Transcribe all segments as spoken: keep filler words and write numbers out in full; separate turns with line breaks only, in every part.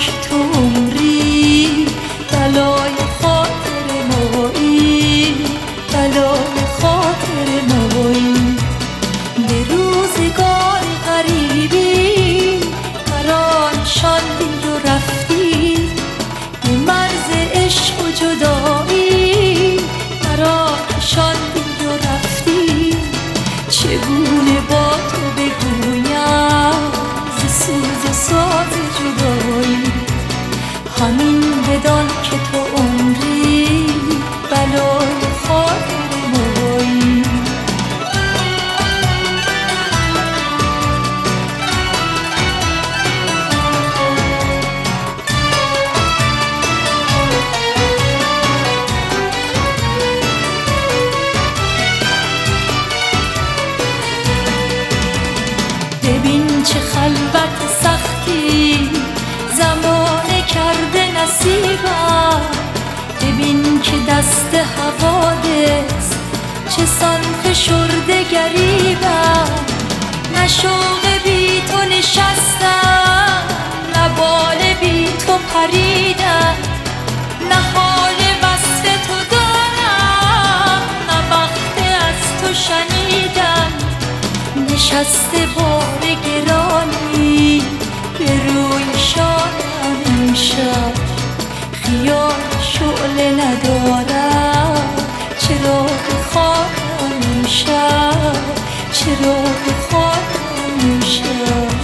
که تو عمری بلای خاطر مایی، بلای خاطر مایی. به روزگار غریبی مرا نشاندی و رفتی، به مرز عشق و جدایی مرا نشاندی و رفتی. چگونه با تو بگویم ز سوز و ساز جدایی، همین بدان که تو عمری بلای خاطر مایی. ببین چه خلوت سختی زمانه کرده نصیبم، ببین که دست حوادث چه سان فشرده گریبم. نه شوق بی تو نشستم، نه بال بی تو پریدم، نه حال وصف تو دارم، نه وقت از تو شنیدم. نشسته بار گرانی به روی شانم امشب، خیال شعله ندارم چرا بخوابم امشب، چرا بخوابم امشب.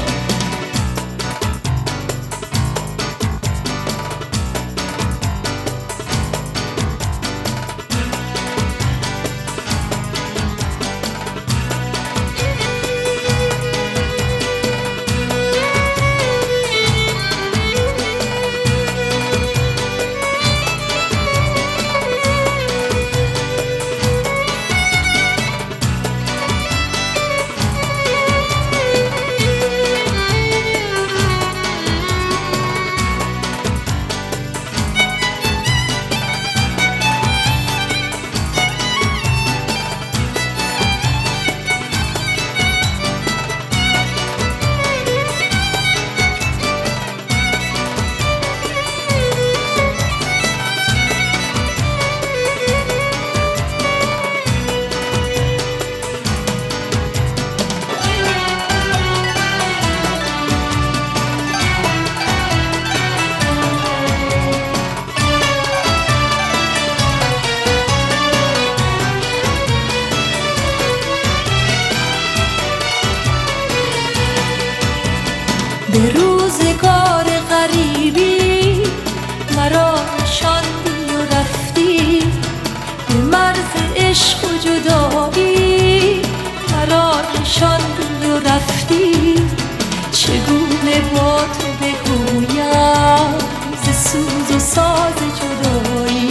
به روزگار غریبی مرا نشاندی و رفتی، به مرز عشق و جدایی مرا نشاندی و رفتی. چگونه با تو بگویم ز سوز و ساز جدایی،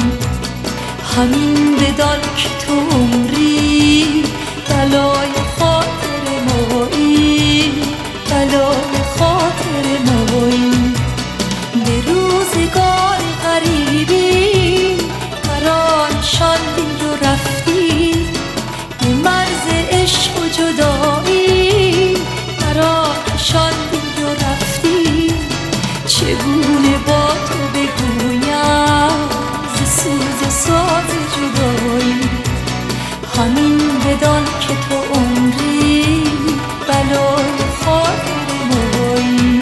همین بدان که تو عمری بلای خاطر مایی، بلای خاطر مایی. به روزگار غریبی مرا نشاندی و رفتی، به مرز عشق و جدایی مرا نشاندی و رفتی. چگونه با تو بگویم ز سوز و ساز جدایی، همین بدان که تو عمری بلای خاطر مایی.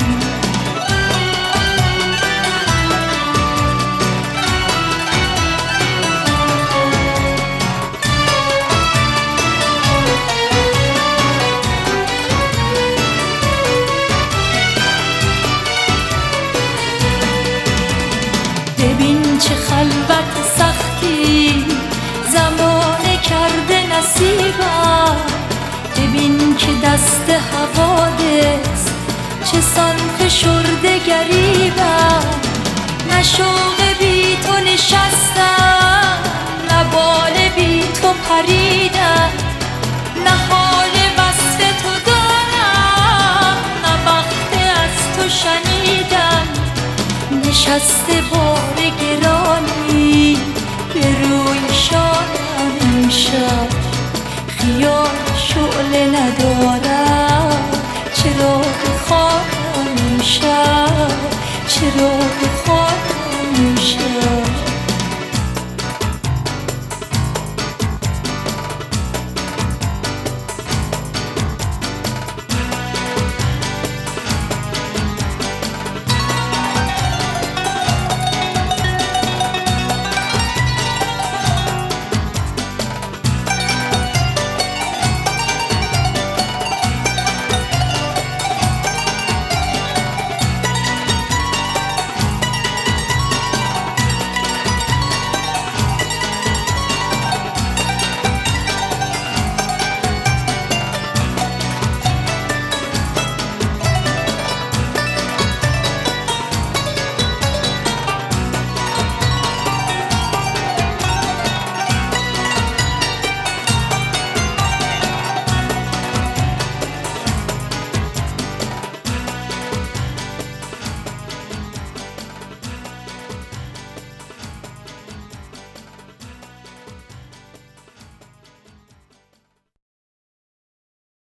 ببین چه خلوت سختی زمانه کرده نصیبم، ببین که دست حوادث چه سان فشرده گریبم. نه شوق بی تو نشستم، نه بال بی تو پریدم، نه حال وصف تو دارم، نه وقت از تو شنیدم. نشسته بار گرانی به روی شانم امشب، خیال شعله ندارم چرا بخوابم امشب، چرا